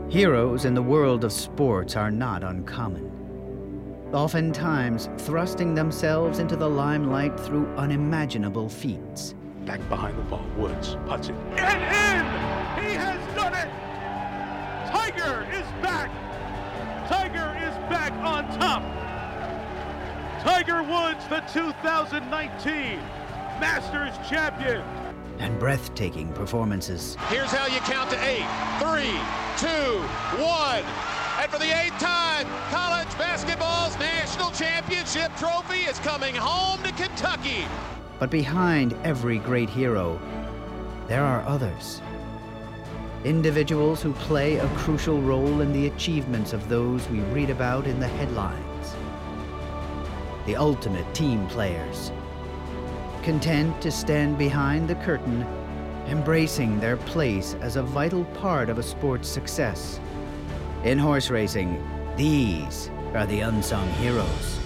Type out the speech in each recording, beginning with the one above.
Heroes in the world of sports are not uncommon, oftentimes thrusting themselves into the limelight through unimaginable feats. Back behind the ball, Woods puts it. And in! He has done it! Tiger is back! Tiger is back on top! Tiger Woods, the 2019 Masters champion! And breathtaking performances. Here's how you count to 8. 3, 2, 1. And for the 8th time, college basketball's national championship trophy is coming home to Kentucky. But behind every great hero, there are others. Individuals who play a crucial role in the achievements of those we read about in the headlines. The ultimate team players, content to stand behind the curtain, embracing their place as a vital part of a sport's success. In horse racing, these are the unsung heroes.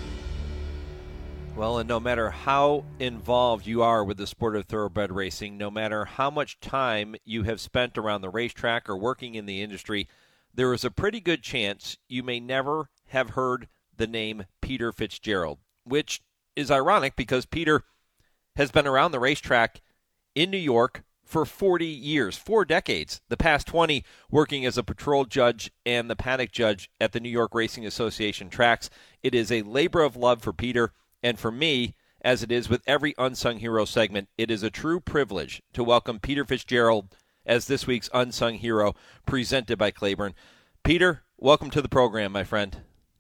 Well, and no matter how involved you are with the sport of thoroughbred racing, no matter how much time you have spent around the racetrack or working in the industry, there is a pretty good chance you may never have heard the name Peter Fitzgerald, which is ironic because Peter has been around the racetrack in New York for 40 years, 4 decades, the past 20 working as a patrol judge and the paddock judge at the New York Racing Association tracks. It is a labor of love for Peter, and for me, as it is with every Unsung Hero segment, it is a true privilege to welcome Peter Fitzgerald as this week's Unsung Hero presented by Claiborne. Peter, welcome to the program, my friend.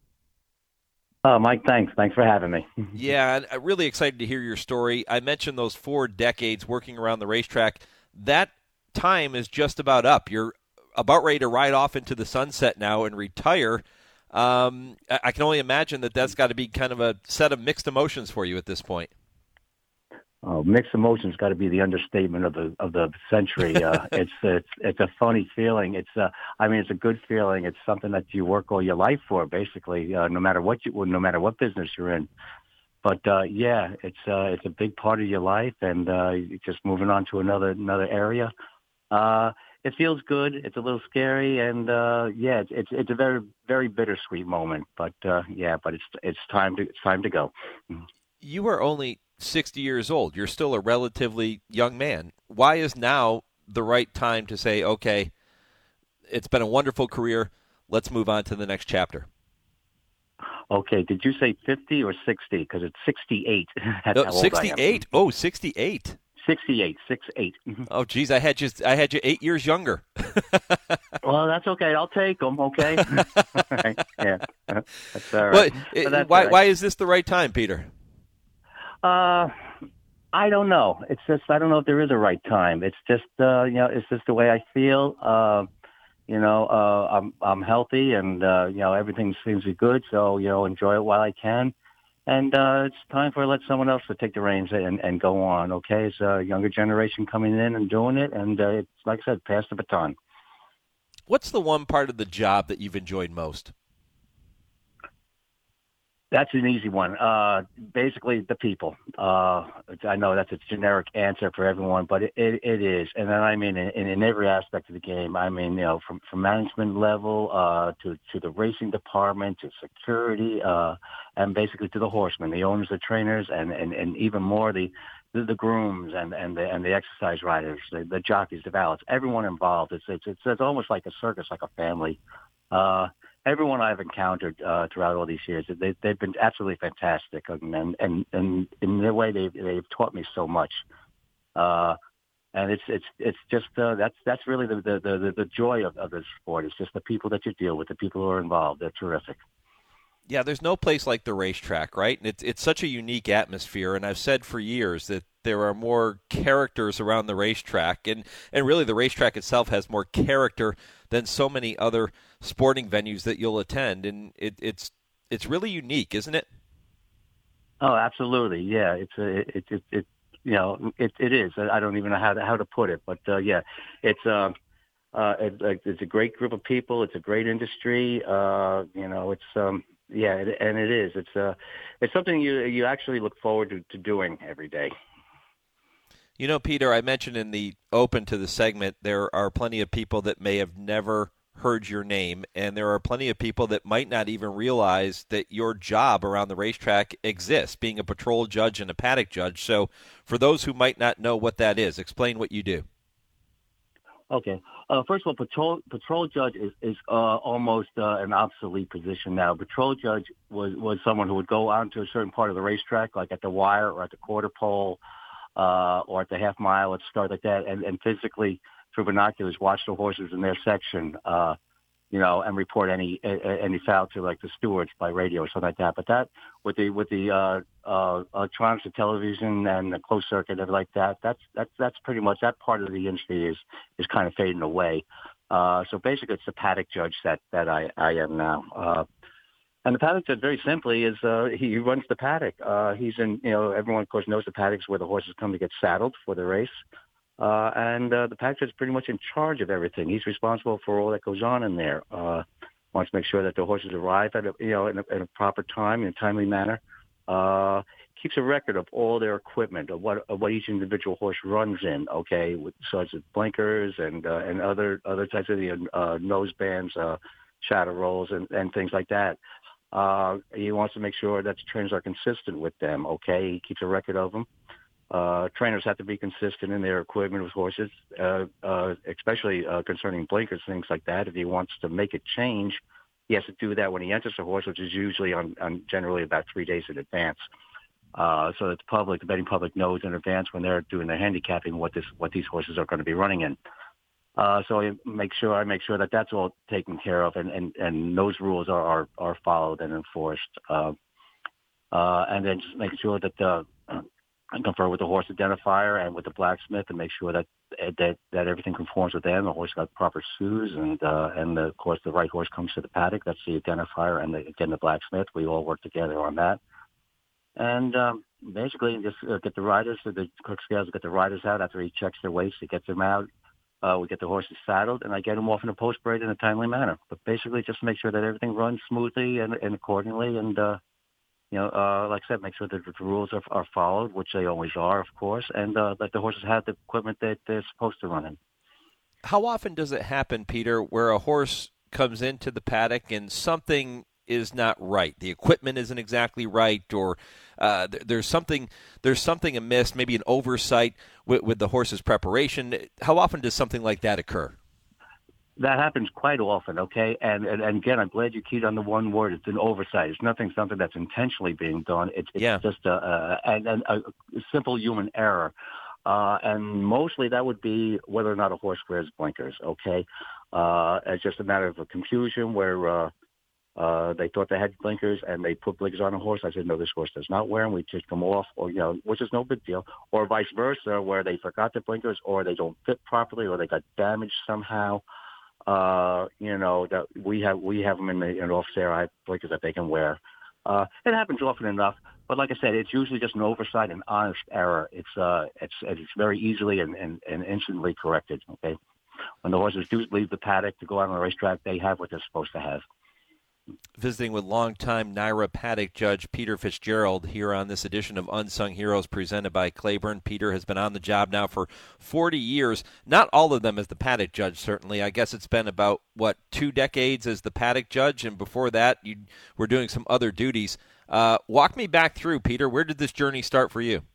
Mike, thanks. Thanks for having me. Yeah, I'm really excited to hear your story. I mentioned those 4 decades working around the racetrack. That time is just about up. You're about ready to ride off into the sunset now and retire. I can only imagine that that's got to be kind of a set of mixed emotions for you at this point. Oh, mixed emotions got to be the understatement of the century. It's a funny feeling. It's a good feeling. It's something that you work all your life for, basically, no matter what business you're in. But it's a big part of your life, and just moving on to another area. It feels good. It's a little scary, and it's a very, very bittersweet moment. But it's time to go. You are only 60 years old. You're still a relatively young man. Why is now the right time to say, okay, it's been a wonderful career, let's move on to the next chapter? Okay, did you say 50 or 60? Because it's 68. That's how old 68? I am. Oh, 68. 68. Oh, geez, I had you 8 years younger. Well, that's okay. I'll take them, okay? Yeah, that's all right. Why is this the right time, Peter? I don't know. It's just, I don't know if there is a right time. It's just, it's just the way I feel. I'm healthy and, everything seems to be good. So, enjoy it while I can. And, it's time for let someone else to take the reins and go on. Okay. It's a younger generation coming in and doing it. And, it's like I said, pass the baton. What's the one part of the job that you've enjoyed most? That's an easy one. Basically, the people. I know that's a generic answer for everyone, but it is. And then I mean, in every aspect of the game. I mean, from management level to the racing department to security, and basically to the horsemen, the owners, the trainers, and even more the grooms and the exercise riders, the jockeys, the valets, everyone involved. It's almost like a circus, like a family. Everyone I've encountered throughout all these years, they've been absolutely fantastic, and in their way they've taught me so much. And it's just that's really the joy of this sport. It's just the people that you deal with, the people who are involved. They're terrific. Yeah, there's no place like the racetrack, right? And it's such a unique atmosphere, and I've said for years that there are more characters around the racetrack, and really the racetrack itself has more character than so many other sporting venues that you'll attend, and it's really unique, isn't it? Oh, absolutely, yeah. It is. I don't even know how to put it, but it's a great group of people. It's a great industry. And it is. It's something you actually look forward to doing every day. Peter, I mentioned in the open to the segment, there are plenty of people that may have never heard your name, and there are plenty of people that might not even realize that your job around the racetrack exists, being a patrol judge and a paddock judge. So for those who might not know what that is, explain what you do. Okay. First of all, patrol judge is almost an obsolete position now. Patrol judge was someone who would go onto a certain part of the racetrack, like at the wire or at the quarter pole, or at the half mile at the start like that, and physically through binoculars watch the horses in their section, and report any foul to like the stewards by radio or something like that. But that with the electronics, the television, and the closed circuit and like that, that's pretty much that part of the industry is kind of fading away. So basically, it's the paddock judge that I am now. And the paddock judge, very simply, is he runs the paddock. He's in, everyone of course knows the paddocks where the horses come to get saddled for the race. And the paddock judge is pretty much in charge of everything. He's responsible for all that goes on in there. Wants to make sure that the horses arrive at in a proper time, in a timely manner. Keeps a record of all their equipment, of what each individual horse runs in. Okay, such as blinkers and other types of nose bands, shadow rolls, and things like that. He wants to make sure that the trainers are consistent with them. Okay, he keeps a record of them. Trainers have to be consistent in their equipment with horses, especially concerning blinkers, things like that. If he wants to make a change, he has to do that when he enters the horse, which is usually on generally about 3 days in advance. So that the betting public knows in advance when they're doing their handicapping what these horses are going to be running in. So I make sure that that's all taken care of, and those rules are followed and enforced. And then just make sure that I confer with the horse identifier and with the blacksmith and make sure that everything conforms with them. The horse got proper shoes, and of course the right horse comes to the paddock. That's the identifier, and the blacksmith. We all work together on that. And basically, just get the riders. The cook scales get the riders out after he checks their weights. He gets them out. We get the horses saddled, and I get them off in a post parade in a timely manner. But basically, just make sure that everything runs smoothly and accordingly, and like I said, make sure that the rules are followed, which they always are, of course, and that the horses have the equipment that they're supposed to run in. How often does it happen, Peter, where a horse comes into the paddock and something is not right? The equipment isn't exactly right, or there's something amiss, maybe an oversight with the horse's preparation. How often does something like that occur? That happens quite often, okay? And again, I'm glad you keyed on the one word. It's an oversight. It's something that's intentionally being done. It's just a simple human error. And mostly that would be whether or not a horse wears blinkers, okay? It's just a matter of a confusion where they thought they had blinkers and they put blinkers on a horse. I said, no, this horse does not wear them. We take them off, or which is no big deal. Or vice versa, where they forgot the blinkers, or they don't fit properly, or they got damaged somehow. That we have them in the office there. I have blinkers that they can wear. It happens often enough, but like I said, it's usually just an oversight, an honest error. It's very easily and instantly corrected. Okay, when the horses do leave the paddock to go out on the racetrack, they have what they're supposed to have. Visiting with longtime NYRA paddock judge Peter Fitzgerald here on this edition of Unsung Heroes presented by Claiborne. Peter has been on the job now for 40 years. Not all of them as the paddock judge, certainly. I guess it's been about, 2 decades as the paddock judge, and before that you were doing some other duties. Walk me back through, Peter. Where did this journey start for you?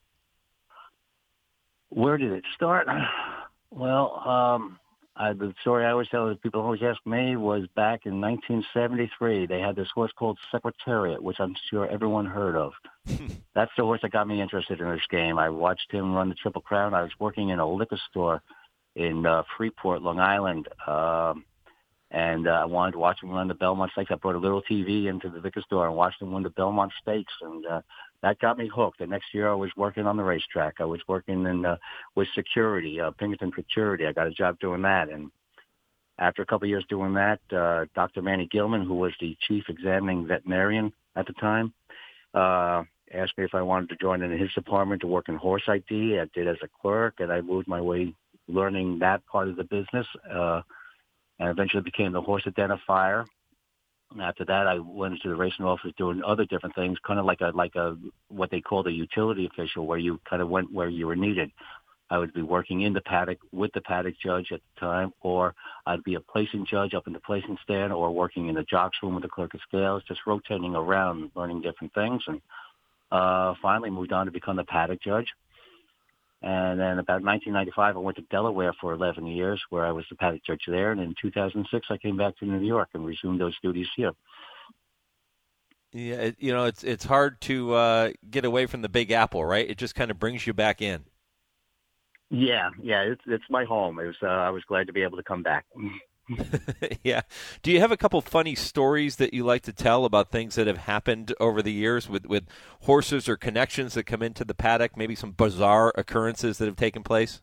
Where did it start? Well, the story I always tell, people always ask me, was back in 1973. They had this horse called Secretariat, which I'm sure everyone heard of. That's the horse that got me interested in this game. I watched him run the Triple Crown. I was working in a liquor store in Freeport, Long Island, and I wanted to watch him run the Belmont Stakes. I brought a little TV into the liquor store and watched him win the Belmont Stakes, and that got me hooked. The next year I was working on the racetrack. I was working with security, Pinkerton Security. I got a job doing that. And after a couple of years doing that, Dr. Manny Gilman, who was the chief examining veterinarian at the time, asked me if I wanted to join in his department to work in horse ID. I did as a clerk, and I moved my way learning that part of the business, and eventually became the horse identifier. And after that, I went into the racing office doing other different things, kind of like a what they call the utility official, where you kind of went where you were needed. I would be working in the paddock with the paddock judge at the time, or I'd be a placing judge up in the placing stand, or working in the jocks room with the clerk of scales, just rotating around, learning different things. And finally moved on to become the paddock judge. And then about 1995, I went to Delaware for 11 years, where I was the paddock judge there. And in 2006, I came back to New York and resumed those duties here. Yeah, it's hard to get away from the Big Apple, right? It just kind of brings you back in. Yeah, it's my home. I was glad to be able to come back. Yeah. Do you have a couple funny stories that you like to tell about things that have happened over the years with horses or connections that come into the paddock? Maybe some bizarre occurrences that have taken place?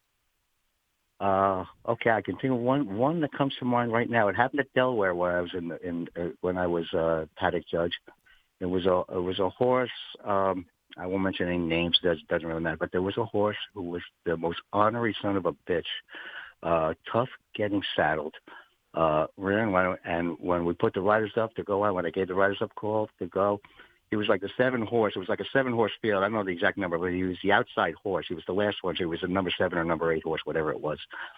Okay, I can think of one that comes to mind right now. It happened at Delaware where I was when I was paddock judge. It was a horse. I won't mention any names. Doesn't really matter. But there was a horse who was the most ornery son of a bitch. Tough getting saddled. And when we put the riders up to go out, when I gave the riders up call to go, he was like the 7-horse. It was like a 7-horse field. I don't know the exact number, but he was the outside horse. He was the last one. So he was a number 7 or number 8 horse, whatever it was.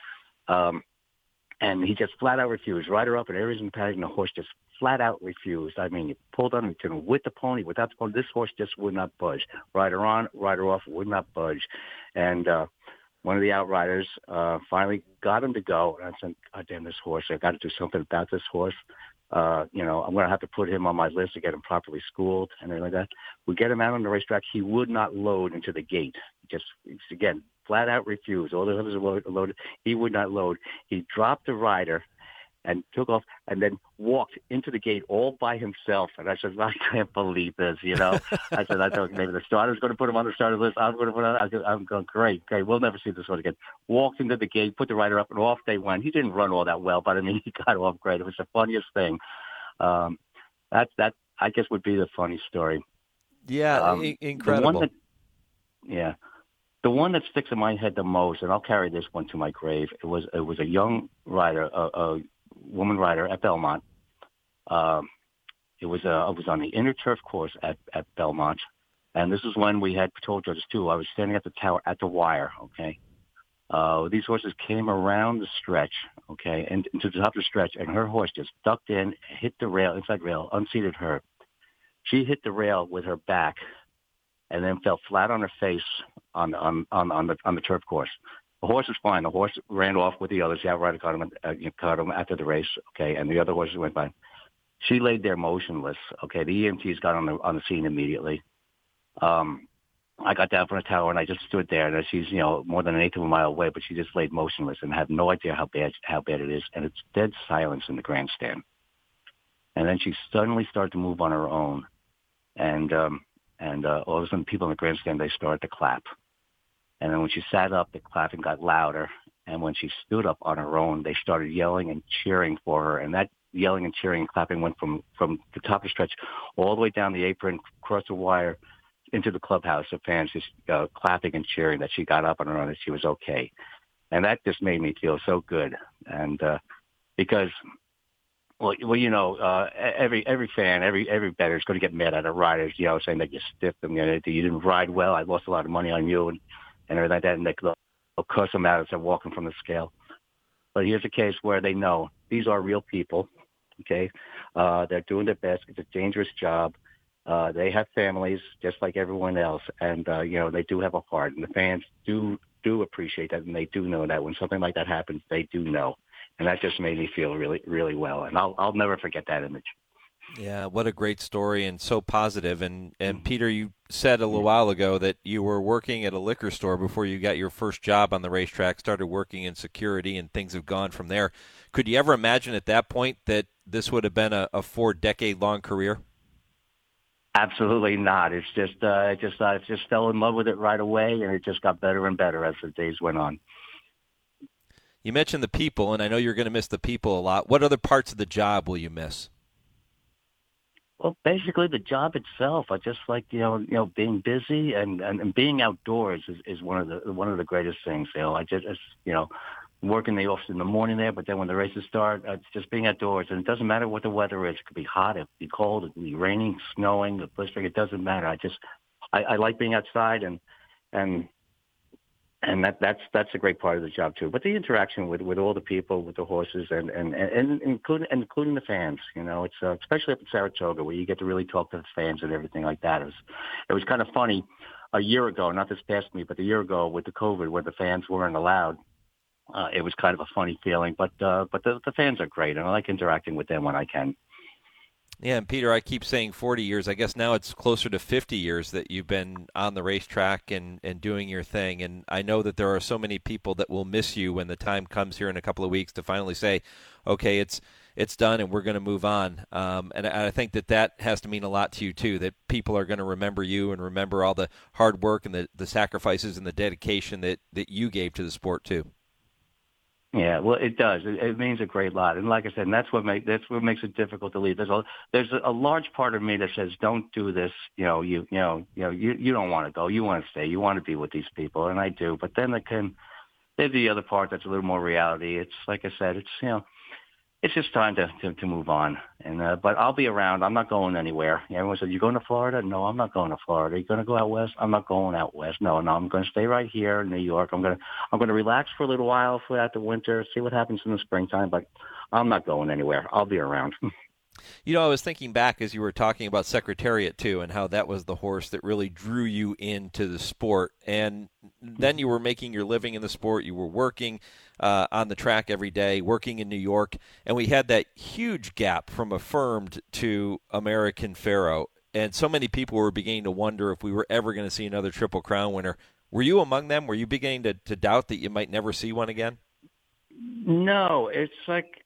And he just flat out refused. Rider up and everybody's in the paddock, and the horse just flat out refused. I mean, he pulled on him with the pony, without the pony. This horse just would not budge. Rider on, rider off, would not budge. And one of the outriders finally got him to go. And I said, God damn this horse. I got to do something about this horse. I'm going to have to put him on my list to get him properly schooled and everything like that. We get him out on the racetrack. He would not load into the gate. Just, again, flat out refused. All the others were loaded. He would not load. He dropped the rider and took off and then walked into the gate all by himself. And I said, I can't believe this, I thought maybe the starter's going to put him on the starter list. I'm going to put him on. I'm going, great. Okay, we'll never see this one again. Walked into the gate, put the rider up, and off they went. He didn't run all that well, but, I mean, he got off great. It was the funniest thing. That I guess, would be the funny story. Yeah, incredible. The one that sticks in my head the most, and I'll carry this one to my grave, it was a young rider, a woman rider at Belmont. It was on the inner turf course at Belmont, and this is when we had patrol judges too. I was standing at the tower at the wire. Okay, these horses came around the stretch. Okay, and to the top of the stretch, and her horse just ducked in, hit the rail, inside rail, unseated her. She hit the rail with her back, and then fell flat on her face on the turf course. The horse was fine. The horse ran off with the others. The outrider caught him after the race. Okay, and the other horses went by. She laid there motionless. Okay, the EMTs got on the scene immediately. I got down from the tower and I just stood there. And she's more than an eighth of a mile away, but she just laid motionless and had no idea how bad it is. And it's dead silence in the grandstand. And then she suddenly started to move on her own, and all of a sudden, people in the grandstand, they started to clap. And then when she sat up, the clapping got louder. And when she stood up on her own, they started yelling and cheering for her. And that yelling and cheering and clapping went from the top of the stretch all the way down the apron, across the wire, into the clubhouse of fans just clapping and cheering that she got up on her own and she was okay. And that just made me feel so good. And because... Well, every fan, every bettor is going to get mad at a rider, saying that you stiffed them, you didn't ride well. I lost a lot of money on you, and everything like that, and they'll cuss them out as they're walking from the scale. But here's a case where they know these are real people. Okay, they're doing their best. It's a dangerous job. They have families just like everyone else, and they do have a heart, and the fans do appreciate that, and they do know that when something like that happens, they do know. And that just made me feel really, really well. And I'll never forget that image. Yeah, what a great story and so positive. And Peter, you said a little while ago that you were working at a liquor store before you got your first job on the racetrack, started working in security, and things have gone from there. Could you ever imagine at that point that this would have been a 4-decade-long career? Absolutely not. It's just I just fell in love with it right away, and it just got better and better as the days went on. You mentioned the people, and I know you're going to miss the people a lot. What other parts of the job will you miss? Well, basically the job itself. I just like being busy and being outdoors is one of the greatest things. I just work in the office in the morning there, but then when the races start, it's just being outdoors, and it doesn't matter what the weather is. It could be hot, it could be cold, it could be raining, snowing, blistering. It doesn't matter. I like being outside and And that's a great part of the job too. But the interaction with all the people, with the horses, and including the fans. It's especially up in Saratoga where you get to really talk to the fans and everything like that. It was kind of funny a year ago, not this past week, but a year ago with the COVID, where the fans weren't allowed. It was kind of a funny feeling. But the fans are great, and I like interacting with them when I can. Yeah, and Peter, I keep saying 40 years. I guess now it's closer to 50 years that you've been on the racetrack and doing your thing. And I know that there are so many people that will miss you when the time comes here in a couple of weeks to finally say, okay, it's done and we're going to move on. And I think that has to mean a lot to you, too, that people are going to remember you and remember all the hard work and the sacrifices and the dedication that you gave to the sport, too. Yeah, well, it does. It means a great lot, and like I said, and that's what makes it difficult to leave. There's a large part of me that says, "Don't do this." You don't want to go. You want to stay. You want to be with these people, and I do. But then there's the other part that's a little more reality. It's like I said, it's just time to move on. And but I'll be around. I'm not going anywhere. Everyone said, "You going to Florida?" No, I'm not going to Florida. You going to go out west? I'm not going out west. No, I'm going to stay right here in New York. I'm going to relax for a little while throughout the winter, see what happens in the springtime. But I'm not going anywhere. I'll be around. I was thinking back as you were talking about Secretariat, too, and how that was the horse that really drew you into the sport. And then you were making your living in the sport. You were working on the track every day, working in New York. And we had that huge gap from Affirmed to American Pharoah. And so many people were beginning to wonder if we were ever going to see another Triple Crown winner. Were you among them? Were you beginning to doubt that you might never see one again? No, it's like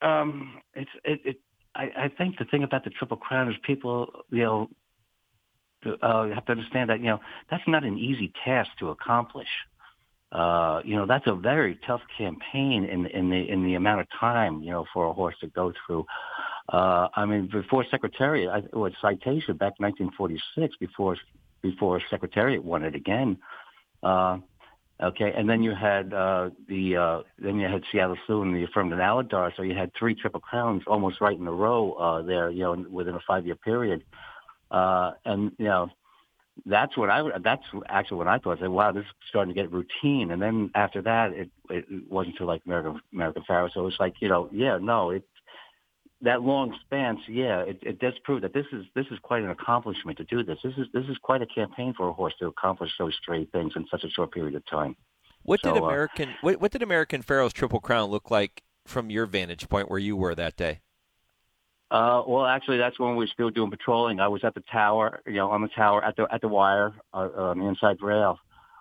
I think the thing about the Triple Crown is people, have to understand that, that's not an easy task to accomplish. That's a very tough campaign in the amount of time, for a horse to go through. Before Secretariat, it was Citation back in 1946, before Secretariat won it again. Okay, and then you had Seattle Slew and the Affirmed and Aladar, so you had 3 Triple Crowns almost right in a row there, within a 5-year period, and that's actually when I thought, I said, wow, this is starting to get routine. And then after that, it wasn't until like American Pharoah, so it's like that long span. So it does prove that this is quite an accomplishment to do this. This is quite a campaign for a horse to accomplish those great things in such a short period of time. What did American Pharoah's Triple Crown look like from your vantage point where you were that day? Well, actually, that's when we were still doing patrolling. I was at the tower, on the tower at the wire on the inside rail.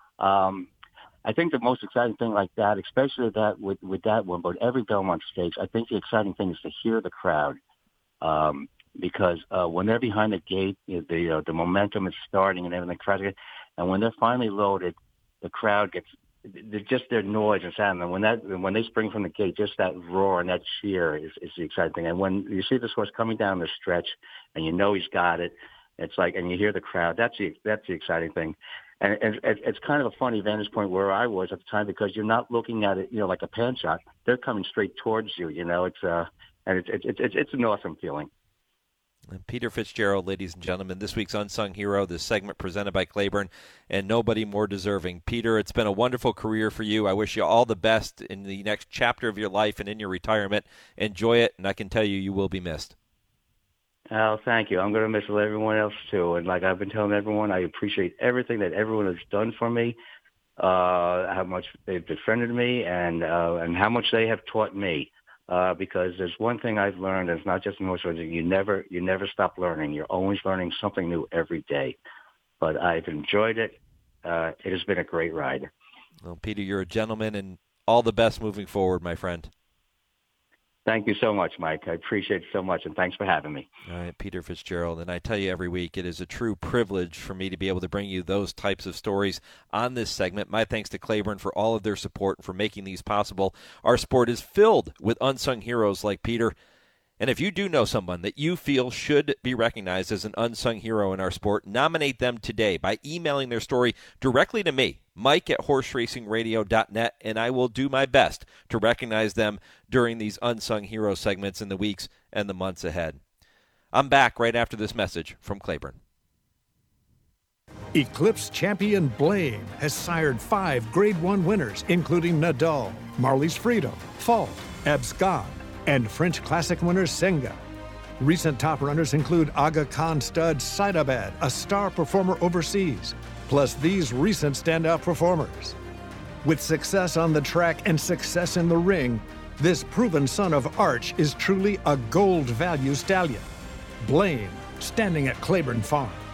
I think the most exciting thing like that, especially that with that one, but every Belmont Stakes, I think the exciting thing is to hear the crowd, because when they're behind the gate, the momentum is starting and everything. And when they're finally loaded, the crowd gets just their noise and sound. And when they spring from the gate, just that roar and that cheer is the exciting thing. And when you see this horse coming down the stretch, and he's got it, it's like, and you hear the crowd. That's the exciting thing. And it's kind of a funny vantage point where I was at the time, because you're not looking at it, like a pan shot. They're coming straight towards you. It's an awesome feeling. And Peter Fitzgerald, ladies and gentlemen, this week's Unsung Hero, this segment presented by Claiborne, and nobody more deserving. Peter, it's been a wonderful career for you. I wish you all the best in the next chapter of your life and in your retirement. Enjoy it, and I can tell you will be missed. Oh, thank you. I'm going to miss everyone else, too. And like I've been telling everyone, I appreciate everything that everyone has done for me, how much they've befriended me, and how much they have taught me. Because there's one thing I've learned, and it's not just in horse racing, you never stop learning. You're always learning something new every day. But I've enjoyed it. It has been a great ride. Well, Peter, you're a gentleman, and all the best moving forward, my friend. Thank you so much, Mike. I appreciate it so much, and thanks for having me. All right, Peter Fitzgerald. And I tell you every week, it is a true privilege for me to be able to bring you those types of stories on this segment. My thanks to Claiborne for all of their support and for making these possible. Our sport is filled with unsung heroes like Peter. And if you do know someone that you feel should be recognized as an unsung hero in our sport, nominate them today by emailing their story directly to me, Mike@horseracingradio.net, and I will do my best to recognize them during these Unsung Hero segments in the weeks and the months ahead. I'm back right after this message from Claiborne. Eclipse champion Blame has sired 5 Grade 1 winners, including Nadal, Marley's Freedom, Fault, Abscon, and French Classic winner Senga. Recent top runners include Aga Khan stud Saidabad, a star performer overseas, plus these recent standout performers. With success on the track and success in the ring, this proven son of Arch is truly a gold value stallion. Blame, standing at Claiborne Farm.